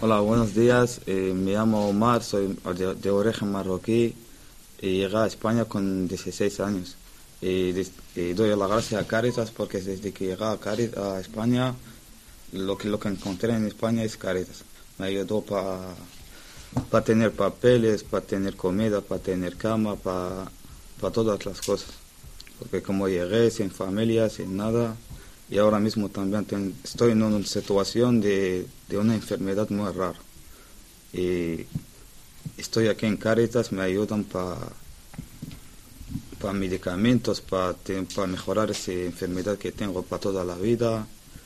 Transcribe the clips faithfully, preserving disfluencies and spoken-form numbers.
Hola, buenos días. Eh, me llamo Omar, soy de, de origen marroquí y llegué a España con dieciséis años. Y, des- y doy las gracias a Cáritas porque desde que llegué a, Cari- a España, lo que, lo que encontré en España es Cáritas. Me ayudó para tener papeles, para tener comida, para tener cama, para todas las cosas. Porque como llegué sin familia, sin nada, y ahora mismo también ten- estoy en una situación de, de una enfermedad muy rara. Y estoy aquí en Caritas, me ayudan para medicamentos, para mejorar esa enfermedad que tengo para toda la vida,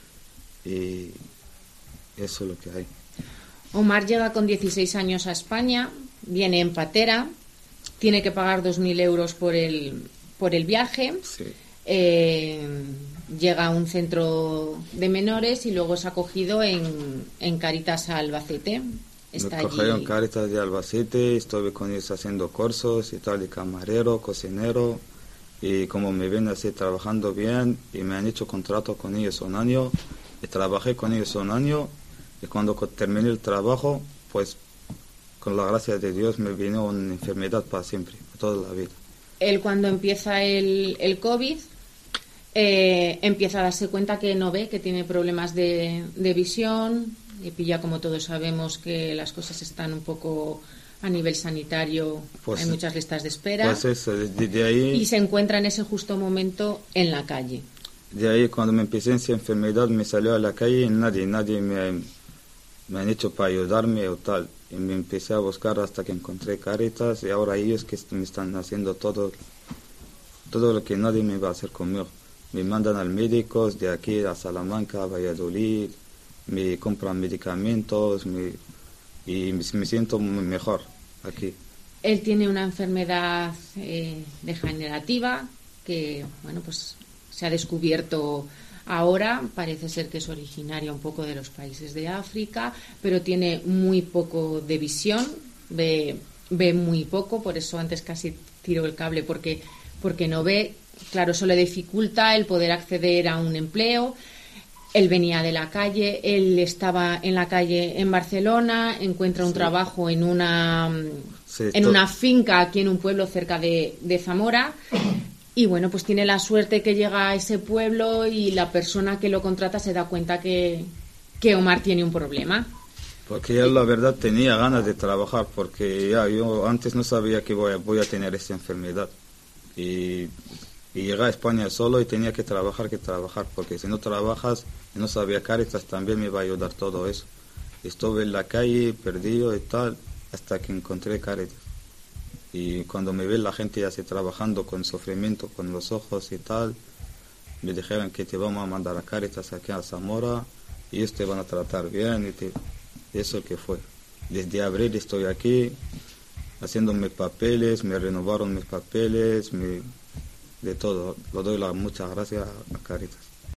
y eso es lo que hay. Omar llega con dieciséis años a España, viene en patera, tiene que pagar dos mil euros por el, por el viaje, Sí. eh, llega a un centro de menores y luego es acogido en, en Cáritas Albacete. Está Me cogieron allí. Caritas de Albacete, estuve con ellos haciendo cursos y tal, de camarero, cocinero, y como me ven así trabajando bien, y me han hecho contrato con ellos un año, y trabajé con ellos un año, y cuando co- terminé el trabajo, pues con la gracia de Dios me vino una enfermedad para siempre, para toda la vida. Él cuando empieza el, el COVID eh, empieza a darse cuenta que no ve, que tiene problemas de, de visión, y pilla, como todos sabemos, que las cosas están un poco a nivel sanitario, Pues, hay muchas listas de espera, pues eso, de, de ahí, y se encuentra en ese justo momento en la calle. de ahí cuando me empecé esa enfermedad me salió a la calle y nadie, nadie me, me han hecho para ayudarme o tal. Y me empecé a buscar hasta que encontré Caritas, y ahora ellos que est- me están haciendo todo, todo lo que nadie me va a hacer conmigo. Me mandan al médico de aquí a Salamanca, a Valladolid, me compran medicamentos, me- y me, me siento muy mejor aquí. Él tiene una enfermedad eh, degenerativa que, bueno, pues se ha descubierto ahora. Parece ser que es originaria un poco de los países de África, pero tiene muy poco de visión, ve, ve muy poco, por eso antes casi tiro el cable porque, porque no ve. Claro, eso le dificulta el poder acceder a un empleo. Él venía de la calle, él estaba en la calle en Barcelona, encuentra un Sí. trabajo en una Sí, en to- una finca aquí en un pueblo cerca de, de Zamora, y bueno, pues tiene la suerte que llega a ese pueblo y la persona que lo contrata se da cuenta que, que Omar tiene un problema. Porque yo la verdad tenía ganas de trabajar, porque ya yo antes no sabía que voy a, voy a tener esta enfermedad. Y, y llegué a España solo y tenía que trabajar, que trabajar, porque si no trabajas, y no sabía Cáritas, también me iba a ayudar todo eso. Estuve en la calle, perdido y tal, hasta que encontré Cáritas. Y cuando me ve la gente así trabajando con sufrimiento, con los ojos y tal, me dijeron que te vamos a mandar a Cáritas aquí a Zamora, y ellos te van a tratar bien, y te... eso que fue. Desde abril estoy aquí haciendo mis papeles, me renovaron mis papeles, me- de todo. Le doy las muchas gracias a Cáritas.